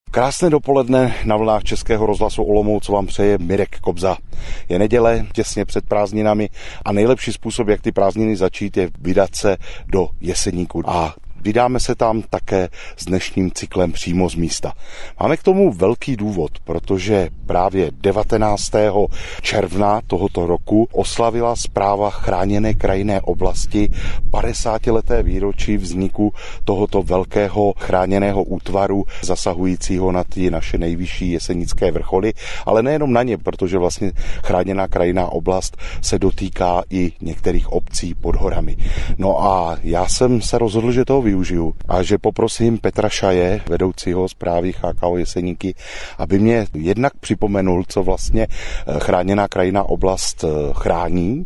Krásné dopoledne na vlnách Českého rozhlasu Olomouc vám přeje Mirek Kobza. Je neděle, těsně před prázdninami a nejlepší způsob, jak ty prázdniny začít, je vydat se do Jeseníku. A vydáme se tam také s dnešním cyklem přímo z místa. Máme k tomu velký důvod, protože právě 19. června tohoto roku oslavila Správa chráněné krajinné oblasti 50leté výročí vzniku tohoto velkého chráněného útvaru zasahujícího na ty naše nejvyšší jesenické vrcholy, ale nejenom na ně, protože vlastně chráněná krajinná oblast se dotýká i některých obcí pod horami. No a já jsem se rozhodl, že toho využiju a že poprosím Petra Šaje, vedoucího správy CHKO Jeseníky, aby mě jednak připomenul, co vlastně chráněná krajinná oblast chrání,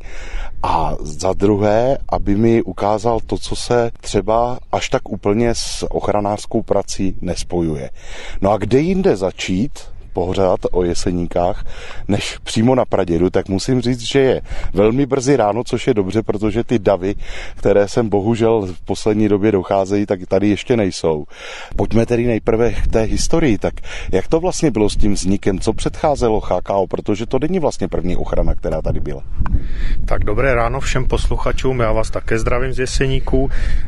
a za druhé, aby mi ukázal to, co se třeba až tak úplně s ochranářskou prací nespojuje. No a kde jinde začít pořád o Jeseníkách, než přímo na Pradědu, tak musím říct, že je velmi brzy ráno, což je dobře, protože ty davy, které sem bohužel v poslední době docházejí, tak tady ještě nejsou. Pojďme tedy nejprve k té historii. Tak jak to vlastně bylo s tím vznikem? Co předcházelo CHKO? Protože to není vlastně první ochrana, která tady byla. Tak dobré ráno všem posluchačům, já vás také zdravím z Jeseníků.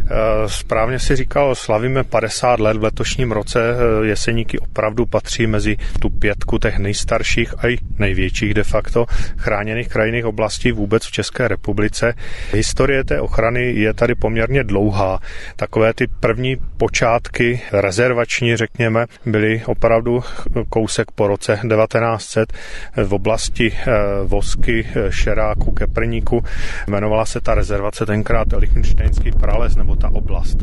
Správně si říkal, slavíme 50 let v letošním roce. Jeseníky opravdu patří mezi tu pětku těch nejstarších a i největších de facto chráněných krajinných oblastí vůbec v České republice. Historie té ochrany je tady poměrně dlouhá. Takové ty první počátky rezervační, řekněme, byly opravdu kousek po roce 1900 v oblasti Vosky, Šeráku, Keprníku. Jmenovala se ta rezervace tenkrát Lichtenštejnský prales, nebo ta oblast.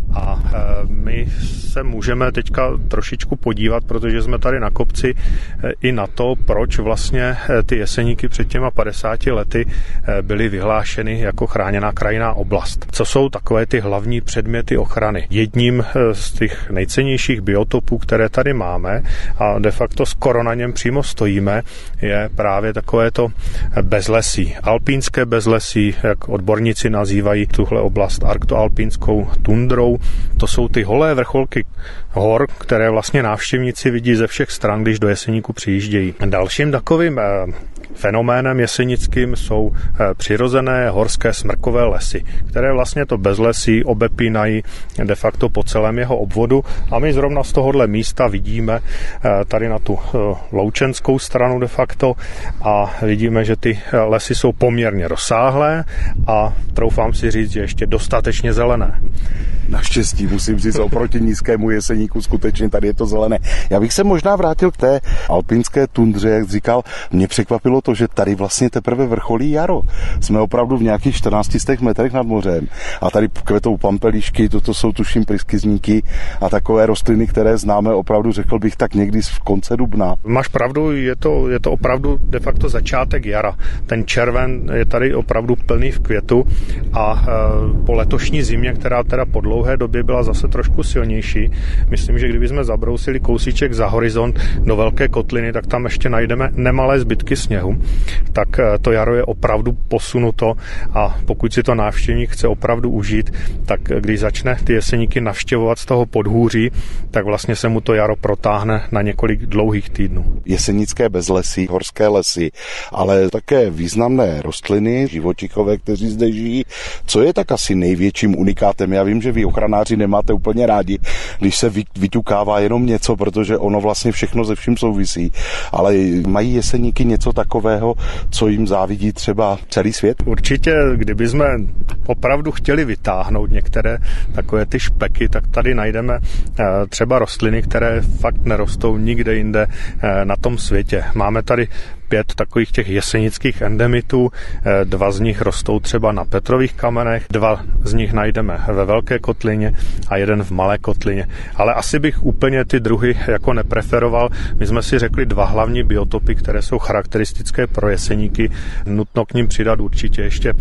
A my se můžeme teďka trošičku podívat, protože jsme tady na kopci, i na to, proč vlastně ty Jeseníky před těma 50 lety byly vyhlášeny jako chráněná krajinná oblast. Co jsou takové ty hlavní předměty ochrany? Jedním z těch nejcennějších biotopů, které tady máme, a de facto skoro na něm přímo stojíme, je právě takovéto bezlesí. Alpínské bezlesí, jak odborníci nazývají tuhle oblast arktoalpínskou tundrou. To jsou ty holé vrcholky hor, které vlastně návštěvníci vidí ze všech stran, když do Jeseníku přijíždějí. Dalším takovým fenoménem jesenickým jsou přirozené horské smrkové lesy, které vlastně to bezlesí obepínají de facto po celém jeho obvodu, a my zrovna z tohohle místa vidíme tady na tu loučenskou stranu de facto a vidíme, že ty lesy jsou poměrně rozsáhlé a troufám si říct, že ještě dostatečně zelené. Naštěstí musím říct, oproti nízkému Jeseníku skutečně tady je to zelené. Já bych se možná vrátil k té alpínské tundře, jak říkal. Mě překvapilo to, že tady vlastně teprve vrcholí jaro. Jsme opravdu v nějakých 1400 metrech nad mořem a tady kvetou pampelíšky, toto jsou tuším pryskyzníky a takové rostliny, které známe opravdu, řekl bych, tak někdy v konce dubna. Máš pravdu, je to opravdu de facto začátek jara. Ten červen je tady opravdu plný v květu a po letošní zimě, která teda po dlouhé době byla zase trošku silnější. Myslím, že kdybychom zabrousili kousíček za horizont do velké kotliny, tak tam ještě najdeme nemalé zbytky sněhu. Tak to jaro je opravdu posunuto a pokud si to návštěvník chce opravdu užít, tak když začne ty Jeseníky navštěvovat z toho podhůří, tak vlastně se mu to jaro protáhne na několik dlouhých týdnů. Jesenické bezlesí, horské lesy, ale také významné rostliny, živočichové, kteří zde žijí. Co je tak asi největším unikátem? Já vím, že vy ochranáři nemáte úplně rádi, když se vyťukává jenom něco, protože ono vlastně všechno ze vším souvisí. Ale mají Jeseníky něco takového, co jim závidí třeba celý svět? Určitě, kdyby jsme opravdu chtěli vytáhnout některé takové ty špeky, tak tady najdeme třeba rostliny, které fakt nerostou nikde jinde na tom světě. Máme tady 5 takových těch jesenických endemitů, 2 z nich rostou třeba na Petrových kamenech, 2 z nich najdeme ve Velké kotlině a 1 v Malé kotlině. Ale asi bych úplně ty druhy jako nepreferoval. My jsme si řekli 2 hlavní biotopy, které jsou charakteristické pro Jeseníky. Nutno k nim přidat určitě ještě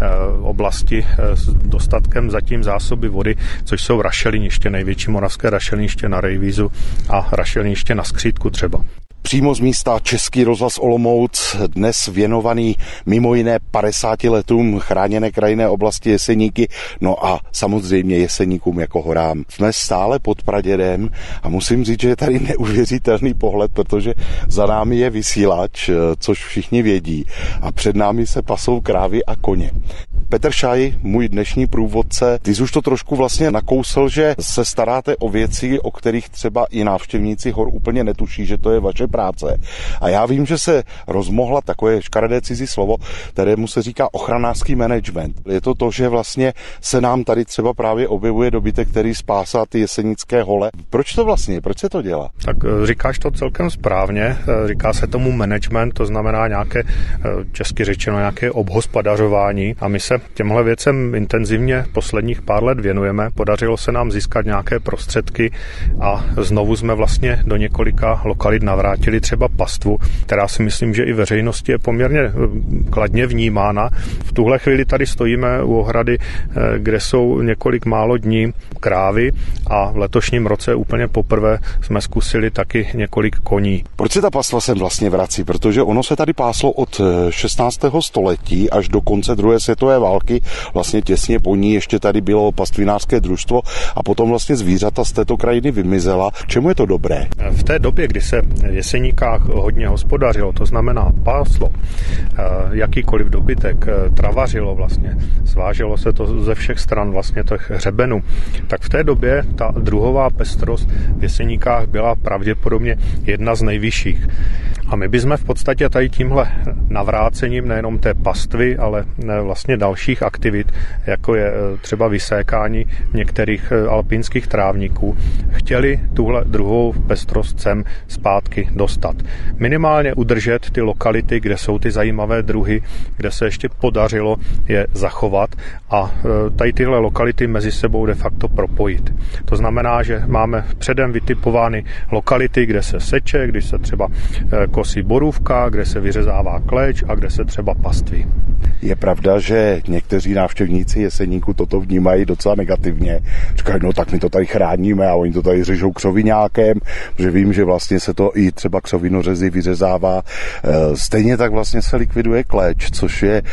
oblasti s dostatkem zatím zásoby vody, což jsou rašeliniště, největší moravské rašeliniště na Rejvízu a rašeliniště na Skřítku třeba. Přímo z místa Český rozhlas Olomouc, dnes věnovaný mimo jiné 50 letům chráněné krajinné oblasti Jeseníky, no a samozřejmě Jeseníkům jako horám. Jsme stále pod pradědem a musím říct, že je tady neuvěřitelný pohled, protože za námi je vysílač, což všichni vědí, a před námi se pasou krávy a koně. Petr Šaj, můj dnešní průvodce, ty jsi už to trošku vlastně nakousl, že se staráte o věci, o kterých třeba i návštěvníci hor úplně netuší, že to je vaše práce. A já vím, že se rozmohla takové škaredé cizí slovo, kterému se říká ochranářský management. Je to to, že vlastně se nám tady třeba právě objevuje dobytek, který spásá ty jesenické hole. Proč to vlastně? Proč se to dělá? Tak říkáš to celkem správně. Říká se tomu management, to znamená nějaké, česky řečeno, nějaké obhospodařování. A my se těmhle věcem intenzivně posledních pár let věnujeme. Podařilo se nám získat nějaké prostředky a znovu jsme vlastně do několika lokalit navrátili třeba pastvu, která si myslím, že i veřejnosti je poměrně kladně vnímána. V tuhle chvíli tady stojíme u ohrady, kde jsou několik málo dní krávy a v letošním roce úplně poprvé jsme zkusili taky několik koní. Proč se ta pastva sem vlastně vrací? Protože ono se tady páslo od 16. století až do konce druhé světové války. Vlastně těsně po ní ještě tady bylo pastvinářské družstvo a potom vlastně zvířata z této krajiny vymizela. Čemu je to dobré? V té době, kdy se v Jeseníkách hodně hospodařilo, to znamená páslo, jakýkoliv dobytek, travařilo vlastně, sváželo se to ze všech stran vlastně těch hřebenů, tak v té době ta druhová pestrost v Jeseníkách byla pravděpodobně jedna z nejvyšších. A my bychom v podstatě tady tímhle navrácením nejenom té pastvy, ale vlastně dalších aktivit, jako je třeba vysékání některých alpínských trávníků, chtěli tuhle druhovou pestrost sem zpátky dostat. Minimálně udržet ty lokality, kde jsou ty zajímavé druhy, kde se ještě podařilo je zachovat a tady tyhle lokality mezi sebou de facto propojit. To znamená, že máme předem vytipovány lokality, kde se seče, kde se třeba kosí borůvka, kde se vyřezává kleč a kde se třeba paství. Je pravda, že někteří návštěvníci Jeseníku toto vnímají docela negativně. Říkají, no tak my to tady chráníme a oni to tady řežou křoviňákem, že vím, že vlastně se to i třeba křovinořezy vyřezává. Stejně tak vlastně se likviduje kleč, což je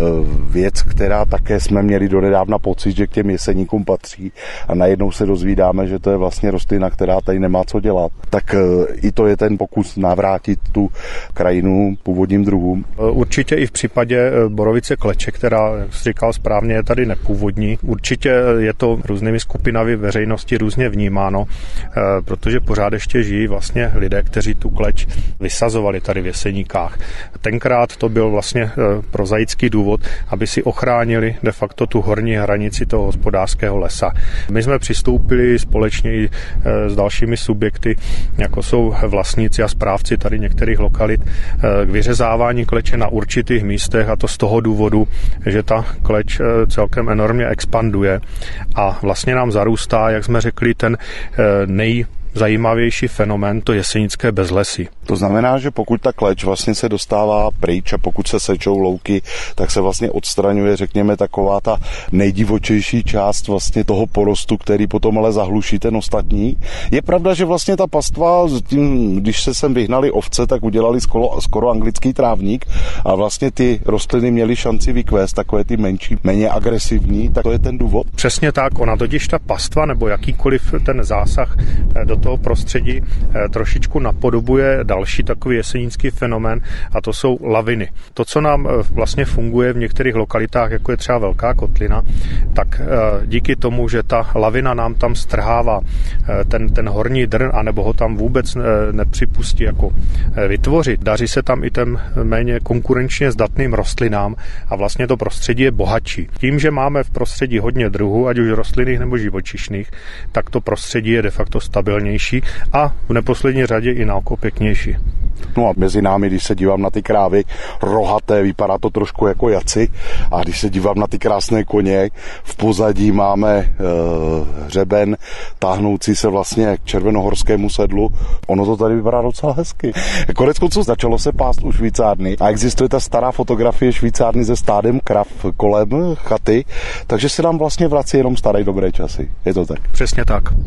věc, která také jsme měli donedávna pocit, že k těm Jeseníkům patří a najednou se dozvídáme, že to je vlastně rostlina, která tady nemá co dělat. Tak i to je ten pokus navrátit tu krajinu původním druhům. Určitě i v případě borovice kleče, která, jak jsi říkal správně, je tady nepůvodní. Určitě je to různými skupinami veřejnosti různě vnímáno, protože pořád ještě žijí vlastně lidé, kteří tu kleč vysazovali tady v Jeseníkách. Tenkrát to byl vlastně prozaický důvod, aby si ochránili de facto tu horní hranici toho hospodářského lesa. My jsme přistoupili společně i s dalšími subjekty, jako jsou vlastníci a správci tady některých lokalit, k vyřezávání kleče na určitých místech, a to z toho důvodu, že ta kleč celkem enormně expanduje a vlastně nám zarůstá, jak jsme řekli, ten nejzajímavější fenomén, to jesenické bezlesí. To znamená, že pokud ta kleč vlastně se dostává pryč a pokud se sečou louky, tak se vlastně odstraňuje, řekněme, taková ta nejdivočejší část vlastně toho porostu, který potom ale zahluší ten ostatní. Je pravda, že vlastně ta pastva, když se sem vyhnali ovce, tak udělali skoro anglický trávník a vlastně ty rostliny měly šanci vykvést, takové ty menší, méně agresivní, tak to je ten důvod. Přesně tak, ona totiž ta pastva nebo jakýkoliv ten zásah do toho prostředí trošičku napodobuje další takový jesenický fenomén a to jsou laviny. To, co nám vlastně funguje v některých lokalitách, jako je třeba Velká kotlina, tak díky tomu, že ta lavina nám tam strhává ten horní drn, anebo ho tam vůbec nepřipustí jako vytvořit, daří se tam i těm méně konkurenčně zdatným rostlinám a vlastně to prostředí je bohatší. Tím, že máme v prostředí hodně druhů, ať už rostlinných nebo živočišných, tak to prostředí je de facto stabilnější a v neposlední řadě i na oko pěknější. No a mezi námi, když se dívám na ty krávy rohaté, vypadá to trošku jako jaci, a když se dívám na ty krásné koně, v pozadí máme hřeben táhnoucí se vlastně k červenohorskému sedlu. Ono to tady vypadá docela hezky. Koneckonců začalo se pást u švýcárny a existuje ta stará fotografie švýcárny se stádem krav kolem chaty, takže se nám vlastně vrací jenom staré dobré časy. Je to tak? Přesně tak.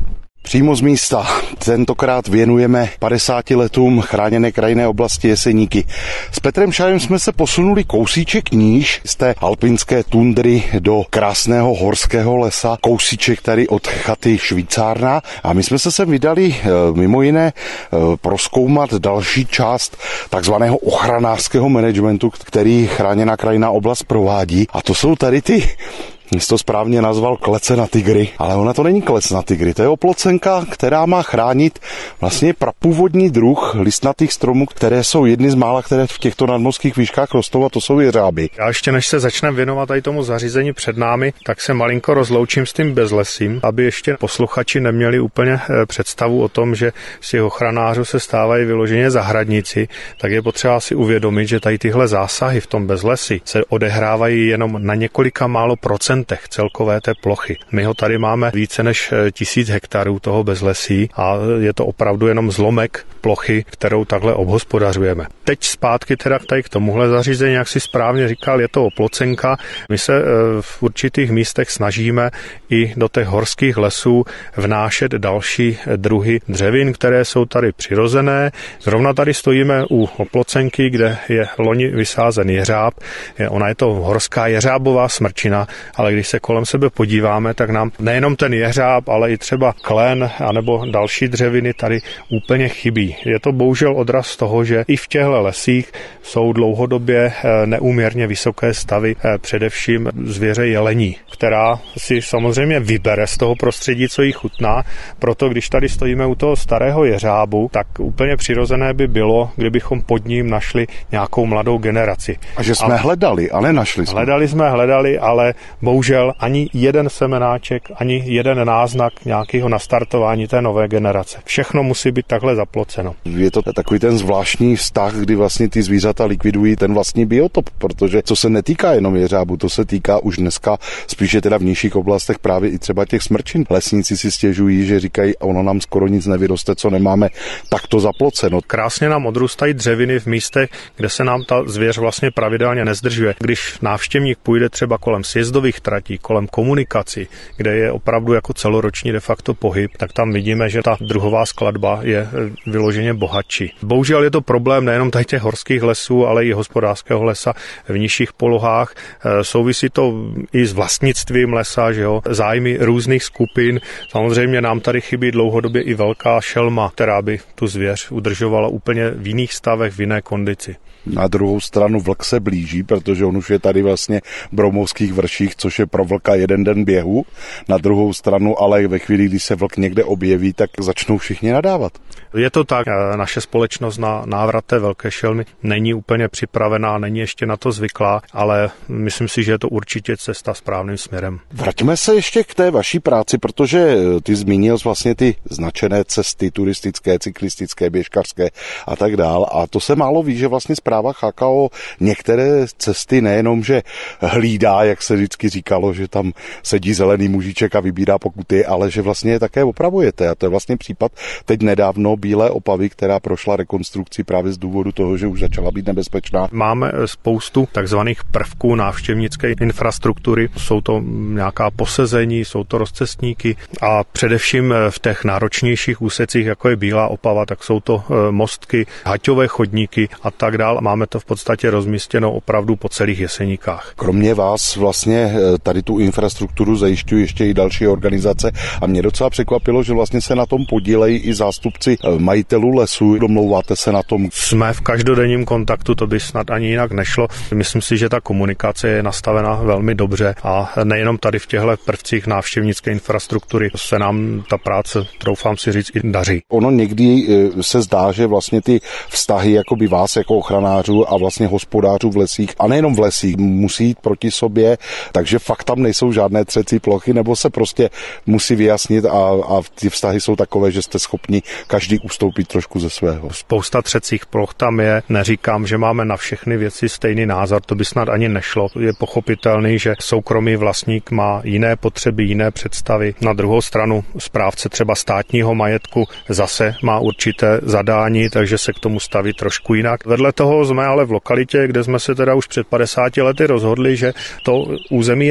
Přímo z místa. Tentokrát věnujeme 50 letům chráněné krajinné oblasti Jeseníky. S Petrem Šajem jsme se posunuli kousíček níž z té alpinské tundry do krásného horského lesa. Kousíček tady od chaty Švýcárna. A my jsme se sem vydali mimo jiné prozkoumat další část takzvaného ochranářského managementu, který chráněná krajinná oblast provádí. A to jsou tady ty, jsi to správně nazval, klece na tygry, ale ona to není klec na tygry, to je oplocenka, která má chránit vlastně prapůvodní druh listnatých stromů, které jsou jedny z mála, které v těchto nadmořských výškách rostou, a to jsou jeřáby. Já ještě než se začneme věnovat tady tomu zařízení před námi, tak se malinko rozloučím s tím bezlesím, aby ještě posluchači neměli úplně představu o tom, že z těch ochranářů se stávají vyloženě zahradníci, tak je potřeba si uvědomit, že tady tyhle zásahy v tom bezlesí se odehrávají jenom na několika málo procentech celkové té plochy. My ho tady máme více než 1000 hektarů toho bezlesí a je to opravdu jenom zlomek plochy, kterou takhle obhospodařujeme. Teď zpátky teda tady k tomuhle zařízení, jak si správně říkal, je to oplocenka. My se v určitých místech snažíme i do těch horských lesů vnášet další druhy dřevin, které jsou tady přirozené. Zrovna tady stojíme u oplocenky, kde je loni vysázen jeřáb. Ona je to horská jeřábová smrčina, ale když se kolem sebe podíváme, tak nám nejenom ten jeřáb, ale i třeba klen anebo další dřeviny tady úplně chybí. Je to bohužel odraz toho, že i v těchto lesích jsou dlouhodobě neúměrně vysoké stavy, především zvěře jelení, která si samozřejmě vybere z toho prostředí, co jí chutná. Proto když tady stojíme u toho starého jeřábu, tak úplně přirozené by bylo, kdybychom pod ním našli nějakou mladou generaci. A že jsme hledali, ale našli jsme. Hledali, ale bohužel ani jeden semenáček, ani jeden náznak nějakého nastartování té nové generace. Všechno musí být takhle zaploceno. Je to takový ten zvláštní vztah, kdy vlastně ty zvířata likvidují ten vlastní biotop, protože co se netýká jenom jeřábu, to se týká už dneska spíše teda v nižších oblastech právě i třeba těch smrčin. Lesníci si stěžují, že říkají, ono nám skoro nic nevyroste, co nemáme takto zaploceno. Krásně nám odrůstají dřeviny v místech, kde se nám ta zvěř vlastně pravidelně nezdržuje. Když návštěvník půjde třeba kolem sjezdových tratí, kolem komunikací, kde je opravdu jako celoroční de facto pohyb, tak tam vidíme, že ta druhová skladba je vyloženě bohatší. Bohužel je to problém nejenom tady těch horských lesů, ale i hospodářského lesa v nižších polohách. Souvisí to i s vlastnictvím lesa, že jo? Zájmy různých skupin. Samozřejmě nám tady chybí dlouhodobě i velká šelma, která by tu zvěř udržovala úplně v jiných stavech, v jiné kondici. Na druhou stranu vlk se blíží, protože on už je tady vlastně v Broumovských vrších, což je pro vlka jeden den běhu. Na druhou stranu ale ve chvíli, kdy se vlk někde objeví, tak začnou všichni nadávat. Je to tak, naše společnost na návrat té velké šelmy není úplně připravená, není ještě na to zvyklá, ale myslím si, že je to určitě cesta správným směrem. Vraťme se ještě k té vaší práci, protože ty zmínil vlastně ty značené cesty turistické, cyklistické, běžkařské a tak dál. A to se málo ví, že vlastně správa CHKO některé cesty nejenom, že hlídá, jak se vždycky říkalo, že tam sedí zelený mužíček a vybírá pokuty, ale že vlastně je také opravujete. A to je vlastně případ teď nedávno Bílé Opavy, která prošla rekonstrukci právě z důvodu toho, že už začala být nebezpečná. Máme spoustu takzvaných prvků návštěvnické infrastruktury. Jsou to nějaká posezení, jsou to rozcestníky a především v těch náročnějších úsecích, jako je Bílá Opava, tak jsou to mostky, haťové chodníky a tak dál. Máme to v podstatě rozmístěno opravdu po celých Jeseníkách. Kromě vás vlastně tady tu infrastrukturu zajišťují ještě i další organizace a mě docela překvapilo, že vlastně se na tom podílejí i zástupci majitelů lesů. Domlouváte se na tom? Jsme v každodenním kontaktu, to by snad ani jinak nešlo. Myslím si, že ta komunikace je nastavena velmi dobře a nejenom tady v těchto prvcích návštěvnické infrastruktury se nám ta práce, troufám si říct, i daří. Ono někdy se zdá, že vlastně ty vztahy jakoby vás jako ochranářů a vlastně hospodářů v lesích, a nejenom v lesích, musí jít proti sobě, takže fakt tam nejsou žádné třecí plochy, nebo se prostě musí vyjasnit a ty vztahy jsou takové, že jste schopni každý ustoupit trošku ze svého. Spousta třecích ploch tam je. Neříkám, že máme na všechny věci stejný názor, to by snad ani nešlo. Je pochopitelný, že soukromý vlastník má jiné potřeby, jiné představy. Na druhou stranu správce třeba státního majetku zase má určité zadání, takže se k tomu staví trošku jinak. Vedle toho jsme ale v lokalitě, kde jsme se teda už před 50 lety rozhodli, že to území je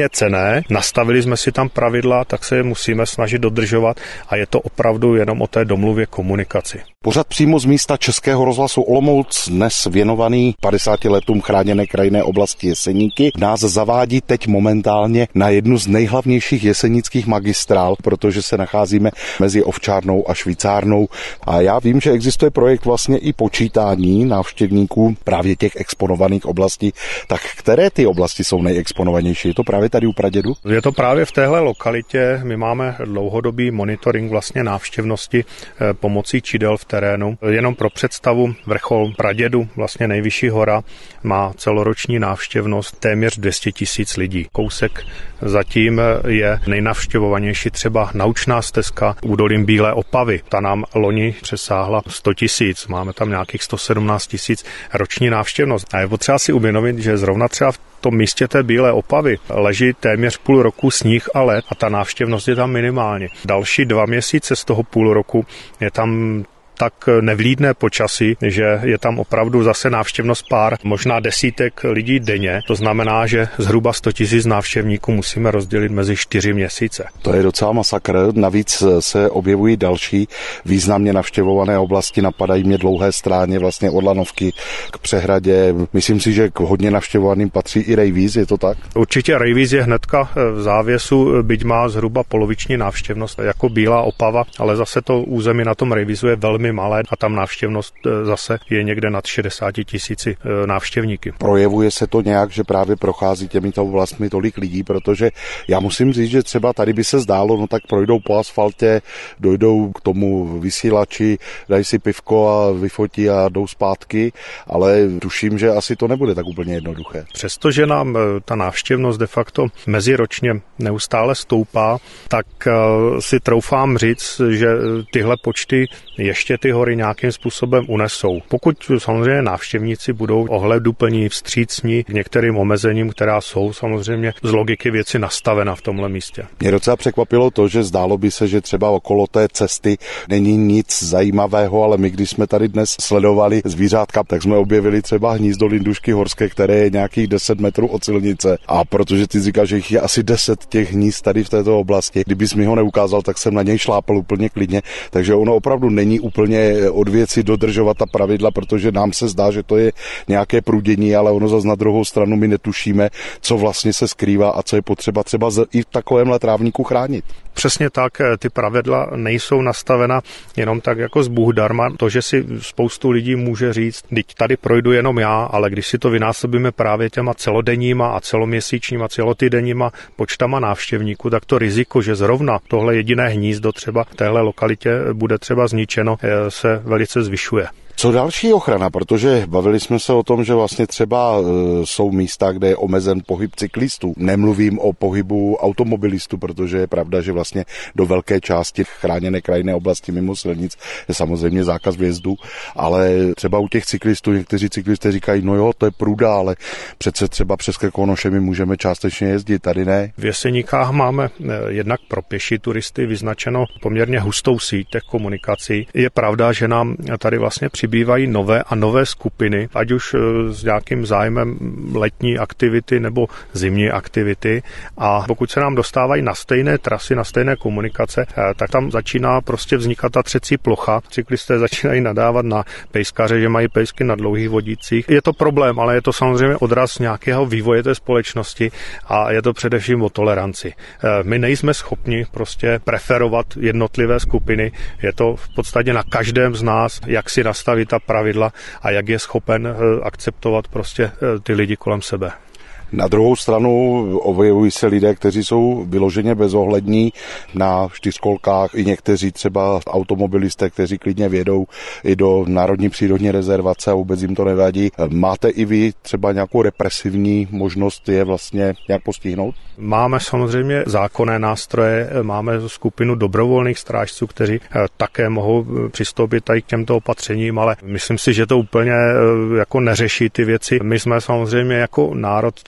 je cenné, nastavili jsme si tam pravidla, tak se je musíme snažit dodržovat a je to opravdu jenom o té domluvě komunikaci. Pořad přímo z místa Českého rozhlasu Olomouc, dnes věnovaný 50 letům chráněné krajinné oblasti Jeseníky, nás zavádí teď momentálně na jednu z nejhlavnějších jesenických magistrál, protože se nacházíme mezi Ovčárnou a Švýcárnou. A já vím, že existuje projekt vlastně i počítání návštěvníků právě těch exponovaných oblastí. Tak které ty oblasti jsou nejexponovanější? Je to právě tady u Pradědu? Je to právě v téhle lokalitě. My máme dlouhodobý monitoring vlastně návštěvnosti pomocí čidel v terénu. Jenom pro představu, vrchol Pradědu, vlastně nejvyšší hora, má celoroční návštěvnost téměř 200 000 lidí. Kousek zatím je nejnavštěvovanější třeba naučná stezka údolím Bílé Opavy. Ta nám loni přesáhla 100 000. Máme tam nějakých 117 000 roční návštěvnost. A je potřeba si uvědomit, že zrovna třeba v tom místě té Bílé Opavy leží téměř půl roku sníh a led a ta návštěvnost je tam minimálně. Další 2 měsíce z toho půl roku je tam tak nevlídné počasí, že je tam opravdu zase návštěvnost pár, možná desítek lidí denně. To znamená, že zhruba 100 000 návštěvníků musíme rozdělit mezi 4 měsíce. To je docela masakr. Navíc se objevují další významně navštěvované oblasti. Napadají mě Dlouhé Stráně, vlastně od Lanovky k Přehradě. Myslím si, že k hodně navštěvovaným patří i Rejvíz, je to tak? Určitě Rejvíz je hnedka v závěsu, byť má zhruba poloviční návštěvnost jako Bílá Opava, ale zase to území na tom Rejvízu je velmi malé a tam návštěvnost zase je někde nad 60 000 návštěvníky. Projevuje se to nějak, že právě prochází těmito oblastmi tolik lidí, protože já musím říct, že třeba tady by se zdálo, no tak projdou po asfaltě, dojdou k tomu vysílači, dají si pivko a vyfotí a jdou zpátky, ale tuším, že asi to nebude tak úplně jednoduché. Přestože nám ta návštěvnost de facto meziročně neustále stoupá, tak si troufám říct, že tyhle počty ještě ty hory nějakým způsobem unesou. Pokud samozřejmě návštěvníci budou ohleduplní, vstřícní k některým omezením, která jsou samozřejmě z logiky věci nastavena v tomhle místě. Mě docela překvapilo to, že zdálo by se, že třeba okolo té cesty není nic zajímavého, ale my, když jsme tady dnes sledovali zvířátka, tak jsme objevili třeba hnízdo lindušky horské, které je nějakých 10 metrů od silnice. A protože ty říkáš, že jich je asi 10 těch hnízd tady v této oblasti, kdybys mi ho neukázal, tak jsem na něj šlápal úplně klidně. Takže ono opravdu není úplně od věci dodržovat ta pravidla, protože nám se zdá, že to je nějaké prudění, ale ono zas na druhou stranu my netušíme, co vlastně se skrývá a co je potřeba třeba i v takovémhle trávníku chránit. Přesně tak, ty pravidla nejsou nastavena jenom tak jako z Bůh darma. To, že si spoustu lidí může říct, teď tady projdu jenom já, ale když si to vynásobíme právě těma celodenníma a celoměsíčníma, celotýdenníma počtama návštěvníků, tak to riziko, že zrovna tohle jediné hnízdo třeba v téhle lokalitě bude třeba zničeno, se velice zvyšuje. Co další ochrana, protože bavili jsme se o tom, že vlastně třeba jsou místa, kde je omezen pohyb cyklistů. Nemluvím o pohybu automobilistů, protože je pravda, že vlastně do velké části chráněné krajinné oblasti mimo silnic je samozřejmě zákaz vjezdu, ale třeba u těch cyklistů, někteří cyklisté říkají, no jo, to je průda, ale přece třeba přes Krkonoše my můžeme částečně jezdit, tady ne. V Jeseníkách máme jednak pro pěší turisty vyznačeno poměrně hustou síť těch komunikací. Je pravda, že nám tady vlastně přibývají nové a nové skupiny, ať už s nějakým zájmem letní aktivity nebo zimní aktivity. A pokud se nám dostávají na stejné trasy, na stejné komunikace, tak tam začíná prostě vznikat ta třecí plocha. Cyklisté začínají nadávat na pejskaře, že mají pejsky na dlouhých vodících. Je to problém, ale je to samozřejmě odraz nějakého vývoje té společnosti a je to především o toleranci. My nejsme schopni prostě preferovat jednotlivé skupiny. Je to v podstatě na každém z nás, jak si nastavit ta pravidla a jak je schopen akceptovat prostě ty lidi kolem sebe. Na druhou stranu objevují se lidé, kteří jsou vyloženě bezohlední na čtyřkolkách, i někteří třeba automobilisté, kteří klidně vědou i do národní přírodní rezervace a vůbec jim to nevadí. Máte i vy třeba nějakou represivní možnost je vlastně nějak postihnout? Máme samozřejmě zákonné nástroje, máme skupinu dobrovolných strážců, kteří také mohou přistoupit tady k těmto opatřením, ale myslím si, že to úplně jako neřeší ty věci. My jsme samozřejmě jako národ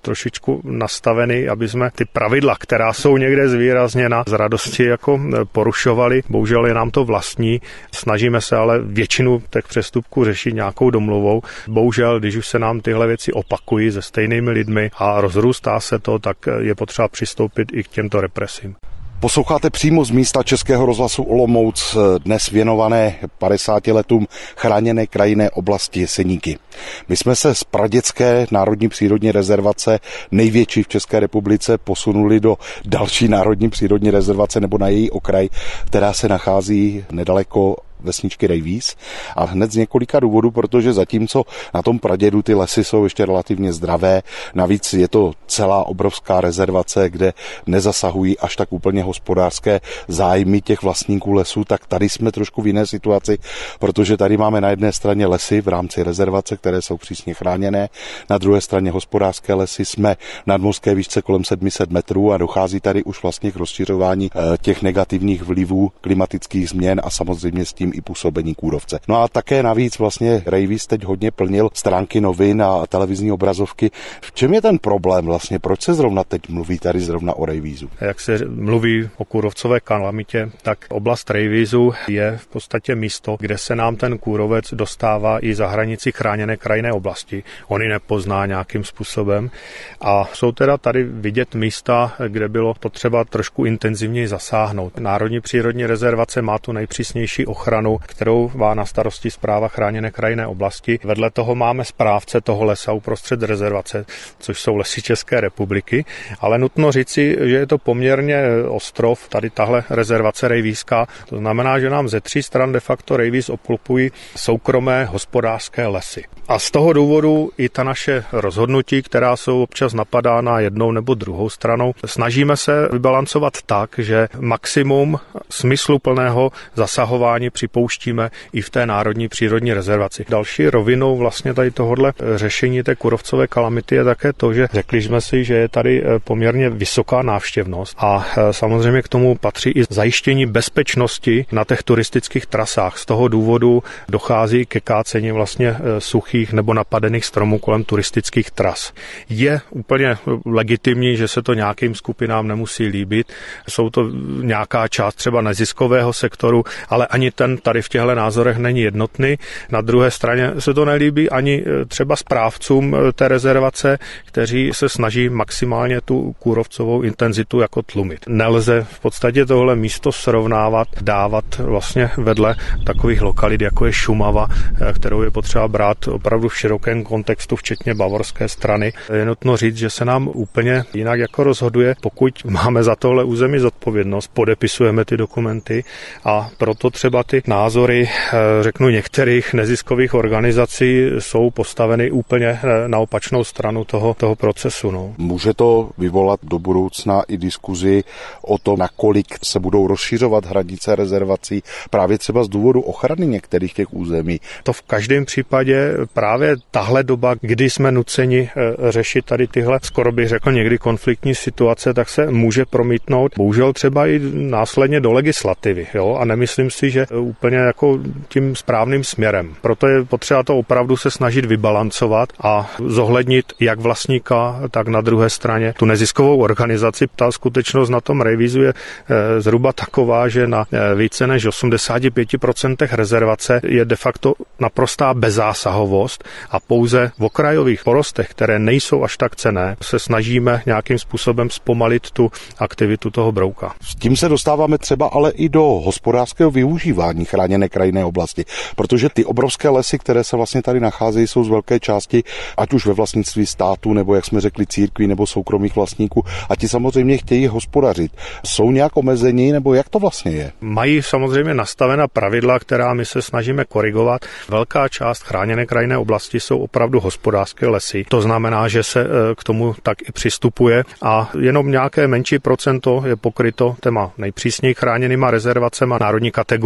trošičku nastaveny, aby jsme ty pravidla, která jsou někde zvýrazněna, z radosti jako porušovali. Bohužel je nám to vlastní. Snažíme se ale většinu těch přestupků řešit nějakou domluvou. Bohužel, když už se nám tyhle věci opakují se stejnými lidmi a rozrůstá se to, tak je potřeba přistoupit i k těmto represím. Posloucháte přímo z místa Českého rozhlasu Olomouc, dnes věnované 50 letům chráněné krajinné oblasti Jeseníky. My jsme se z praděcké národní přírodní rezervace, největší v České republice, posunuli do další národní přírodní rezervace nebo na její okraj, která se nachází nedaleko vesničky Rejvíz, a hned z několika důvodů, protože zatímco na tom pradědu ty lesy jsou ještě relativně zdravé, navíc je to celá obrovská rezervace, kde nezasahují až tak úplně hospodářské zájmy těch vlastníků lesů, tak tady jsme trošku v jiné situaci, protože tady máme na jedné straně lesy v rámci rezervace, které jsou přísně chráněné, na druhé straně hospodářské lesy, jsme v nadmořské výšce kolem 700 metrů a dochází tady už vlastně k rozšiřování těch negativních vlivů klimatických změn a samozřejmě s tím i působení kůrovce. No a také navíc vlastně Rejvíz teď hodně plnil stránky novin a televizní obrazovky. V čem je ten problém vlastně? Proč se zrovna teď mluví tady zrovna o Rejvízu? Jak se mluví o kůrovcové kalamitě, tak oblast Rejvízu je v podstatě místo, kde se nám ten kůrovec dostává i za hranici chráněné krajinné oblasti. On ji nepozná nějakým způsobem a jsou teda tady vidět místa, kde bylo potřeba trošku intenzivněji zasáhnout. Národní přírodní rezervace má tu nejpřísnější ochranu, kterou má na starosti Správa chráněné krajinné oblasti. Vedle toho máme správce toho lesa uprostřed rezervace, což jsou Lesy České republiky, ale nutno říci, že je to poměrně ostrov, tady tahle rezervace rejvízská. To znamená, že nám ze 3 stran de facto Rejvíz obklopují soukromé hospodářské lesy. A z toho důvodu i ta naše rozhodnutí, která jsou občas napadána jednou nebo druhou stranou, snažíme se vybalancovat tak, že maximum smysluplného zasahování připouštíme i v té národní přírodní rezervaci. Další rovinou vlastně tady tohodle řešení té kůrovcové kalamity je také to, že řekli jsme si, že je tady poměrně vysoká návštěvnost a samozřejmě k tomu patří i zajištění bezpečnosti na těch turistických trasách. Z toho důvodu dochází ke kácení vlastně suchých nebo napadených stromů kolem turistických tras. Je úplně legitimní, že se to nějakým skupinám nemusí líbit. Jsou to nějaká část třeba neziskového sektoru, ale ani ten tady v těchto názorech není jednotný. Na druhé straně se to nelíbí ani třeba správcům té rezervace, kteří se snaží maximálně tu kůrovcovou intenzitu jako tlumit. Nelze v podstatě tohle místo srovnávat, dávat vlastně vedle takových lokalit, jako je Šumava, kterou je potřeba brát opravdu v širokém kontextu, včetně bavorské strany. Je nutno říct, že se nám úplně jinak jako rozhoduje, pokud máme za tohle území zodpovědnost, podepisujeme ty dokumenty a proto třeba ty názory, řeknu, některých neziskových organizací jsou postaveny úplně na opačnou stranu toho procesu. No. Může to vyvolat do budoucna i diskuzi o tom, nakolik se budou rozšiřovat hranice rezervací právě třeba z důvodu ochrany některých těch území? To v každém případě právě tahle doba, kdy jsme nuceni řešit tady tyhle, skoro bych řekl někdy konfliktní situace, tak se může promítnout bohužel třeba i následně do legislativy. Jo? A nemyslím si, že úplně jako tím správným směrem. Proto je potřeba to opravdu se snažit vybalancovat a zohlednit jak vlastníka, tak na druhé straně tu neziskovou organizaci. Ta skutečnost na tom Rejvízu je zhruba taková, že na více než 85% rezervace je de facto naprostá bezzásahovost a pouze v okrajových porostech, které nejsou až tak cenné, se snažíme nějakým způsobem zpomalit tu aktivitu toho brouka. S tím se dostáváme třeba ale i do hospodářského využívání chráněné krajinné oblasti, protože ty obrovské lesy, které se vlastně tady nacházejí, jsou z velké části ať už ve vlastnictví státu, nebo jak jsme řekli církví, nebo soukromých vlastníků, a ti samozřejmě chtějí hospodařit. Jsou nějak omezení, nebo jak to vlastně je? Mají samozřejmě nastavena pravidla, která my se snažíme korigovat. Velká část chráněné krajinné oblasti jsou opravdu hospodářské lesy. To znamená, že se k tomu tak i přistupuje a jenom nějaké menší procento je pokryto těma nejpřísněji chráněnýma rezervacemi národní kategorie, ale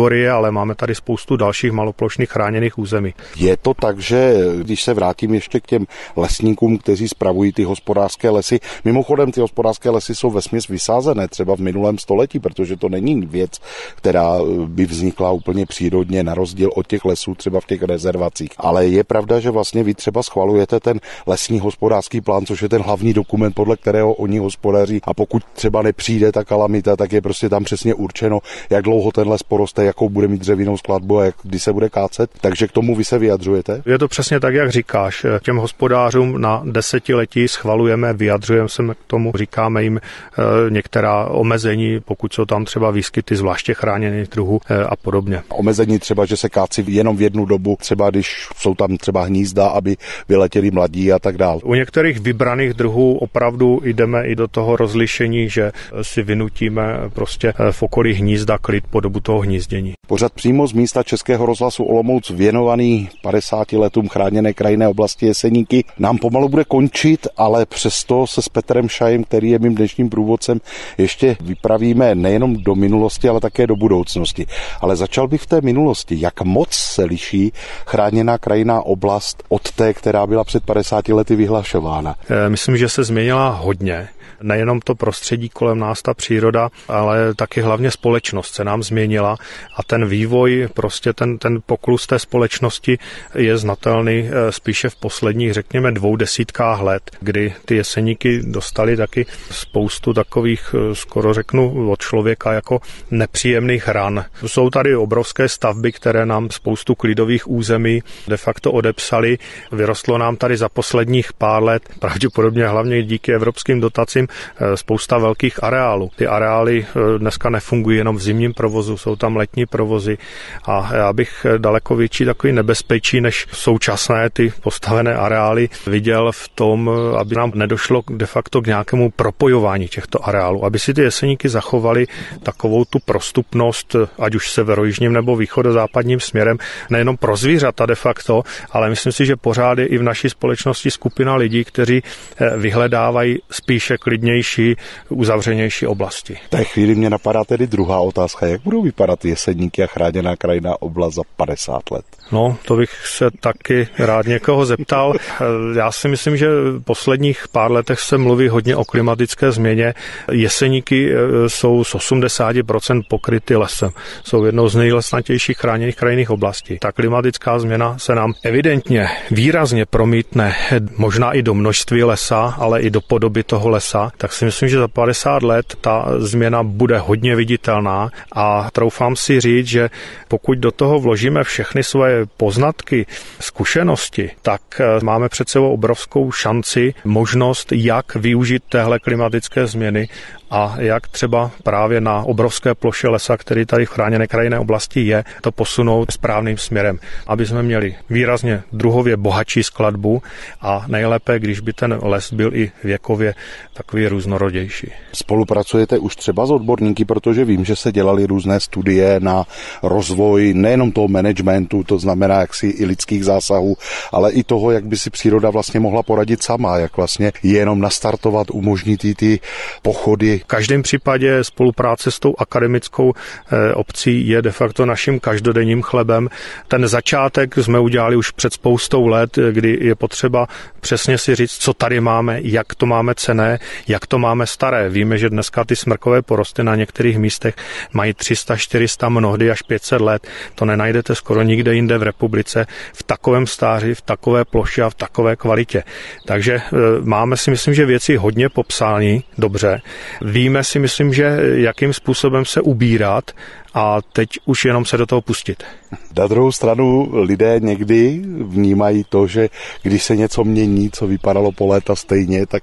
ale máme tady spoustu dalších maloplošných chráněných území. Je to tak, že když se vrátím ještě k těm lesníkům, kteří spravují ty hospodářské lesy, mimochodem ty hospodářské lesy jsou vesměs vysázené třeba v minulém století, protože to není věc, která by vznikla úplně přírodně na rozdíl od těch lesů třeba v těch rezervacích. Ale je pravda, že vlastně vy třeba schvalujete ten lesní hospodářský plán, což je ten hlavní dokument, podle kterého oni hospodaří, a pokud třeba nepřijde ta kalamita, tak je prostě tam přesně určeno, jak dlouho ten les poroste, jakou bude mít dřevěnou skladbu a kdy se bude kácet. Takže k tomu vy se vyjadřujete? Je to přesně tak, jak říkáš. Těm hospodářům na desetiletí schvalujeme, vyjadřujeme se k tomu, říkáme jim některá omezení, pokud jsou tam třeba výskyty zvláště chráněných druhů a podobně. Omezení třeba, že se kácí jenom v jednu dobu, třeba když jsou tam třeba hnízda, aby vyletěli mladí a tak dál. U některých vybraných druhů opravdu jdeme i do toho rozlišení, že si vynutíme prostě v okolí hnízda klid po dobu toho hnízdění. Pořad přímo z místa Českého rozhlasu Olomouc věnovaný 50 letům chráněné krajinné oblasti Jeseníky nám pomalu bude končit, ale přesto se s Petrem Šajem, který je mým dnešním průvodcem, ještě vypravíme nejenom do minulosti, ale také do budoucnosti. Ale začal bych v té minulosti. Jak moc se liší chráněná krajinná oblast od té, která byla před 50 lety vyhlašována? Myslím, že se změnila hodně. Nejenom to prostředí kolem nás, ta příroda, ale taky hlavně společnost se nám změnila a ten vývoj, prostě ten poklus té společnosti je znatelný spíše v posledních, řekněme, 20 let, kdy ty Jeseníky dostaly taky spoustu takových, skoro řeknu, od člověka jako nepříjemných ran. Jsou tady obrovské stavby, které nám spoustu klidových území de facto odepsaly. Vyrostlo nám tady za posledních pár let, pravděpodobně hlavně díky evropským dotacím, spousta velkých areálů. Ty areály dneska nefungují jenom v zimním provozu, jsou tam letní provozy a já bych daleko větší takový nebezpečí než současné ty postavené areály viděl v tom, aby nám nedošlo de facto k nějakému propojování těchto areálů, aby si ty Jeseníky zachovaly takovou tu prostupnost, ať už severojižním nebo východozápadním směrem, nejenom pro zvířata de facto, ale myslím si, že pořád je i v naší společnosti skupina lidí, kteří vyhledávají spíše klidnější, uzavřenější oblasti. V té chvíli mě napadá tedy druhá otázka. Jak budou vypadat Jeseníky a chráněná krajinná oblast za 50 let? No, to bych se taky rád někoho zeptal. Já si myslím, že v posledních pár letech se mluví hodně o klimatické změně. Jeseníky jsou z 80% pokryty lesem. Jsou jednou z nejlesnatějších chráněných krajinných oblastí. Ta klimatická změna se nám evidentně výrazně promítne možná i do množství lesa, ale i do podoby toho lesa. Tak si myslím, že za 50 let ta změna bude hodně viditelná a troufám si říct, že pokud do toho vložíme všechny svoje poznatky, zkušenosti, tak máme před sebou obrovskou šanci, možnost, jak využít téhle klimatické změny a jak třeba právě na obrovské ploše lesa, který tady v chráněné krajinné oblasti je, to posunout správným směrem, aby jsme měli výrazně druhově bohatší skladbu a nejlépe, když by ten les byl i věkově takový různorodější. Spolupracujete už třeba s odborníky, protože vím, že se dělaly různé studie na rozvoj nejenom toho managementu, to znamená jaksi i lidských zásahů, ale i toho, jak by si příroda vlastně mohla poradit sama, jak vlastně jenom nastartovat, umožnit ty pochody. V každém případě spolupráce s tou akademickou obcí je de facto naším každodenním chlebem. Ten začátek jsme udělali už před spoustou let, kdy je potřeba přesně si říct, co tady máme, jak to máme cenné, jak to máme staré. Víme, že dneska ty smrkové porosty na některých místech mají 300, 400, mnohdy až 500 let. To nenajdete skoro nikde jinde v republice v takovém stáří, v takové ploše a v takové kvalitě. Takže máme si myslím, že věci hodně popsány dobře. Víme si myslím, že jakým způsobem se ubírat a teď už jenom se do toho pustit. Na druhou stranu lidé někdy vnímají to, že když se něco mění, co vypadalo po léta stejně, tak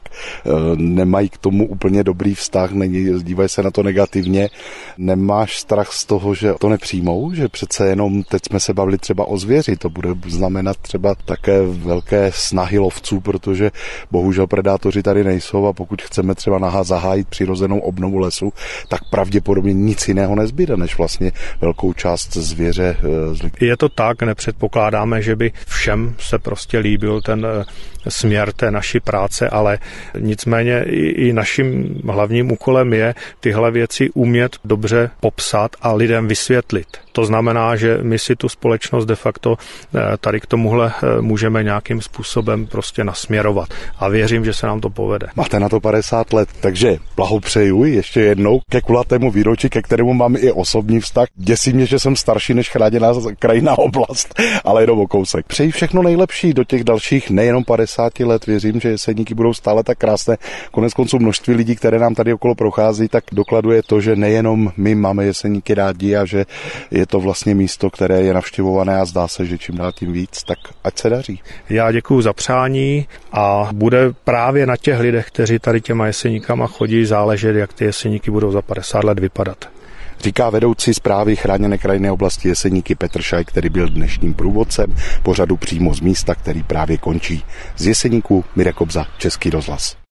nemají k tomu úplně dobrý vztah, dívají se na to negativně. Nemáš strach z toho, že to nepřijmou, že přece jenom teď jsme se bavili třeba o zvěři, to bude znamenat třeba také velké snahy lovců, protože bohužel predátoři tady nejsou a pokud chceme třeba zahájit přirozenou obnovu lesu, tak pravděpodobně nic jiného nezbyde, než vlastně velkou část zvěře. Je to tak, nepředpokládáme, že by všem se prostě líbil ten směr té naší práce, ale nicméně i naším hlavním úkolem je tyhle věci umět dobře popsat a lidem vysvětlit. To znamená, že my si tu společnost de facto tady k tomuhle můžeme nějakým způsobem prostě nasměrovat. A věřím, že se nám to povede. Máte na to 50 let, takže blahopřeju ještě jednou ke kulatému výročí, ke kterému mám i osobní vztah. Děsí mě, že jsem starší než chráněná krajinná oblast, ale jenom o kousek. Přeji všechno nejlepší do těch dalších nejenom 50 let. Věřím, že Jeseníky budou stále tak krásné. Koneckonců množství lidí, které nám tady okolo prochází, tak dokladuje to, že nejenom my máme Jeseníky rádi a že je to vlastně místo, které je navštěvované a zdá se, že čím dál tím víc, tak ať se daří. Já děkuju za přání a bude právě na těch lidech, kteří tady těma Jeseníkama chodí, záležet, jak ty Jeseníky budou za 50 let vypadat. Říká vedoucí správy chráněné krajinné oblasti Jeseníky Petr Šaj, který byl dnešním průvodcem pořadu přímo z místa, který právě končí. Z Jeseníků Mirek Kobza, Český rozhlas.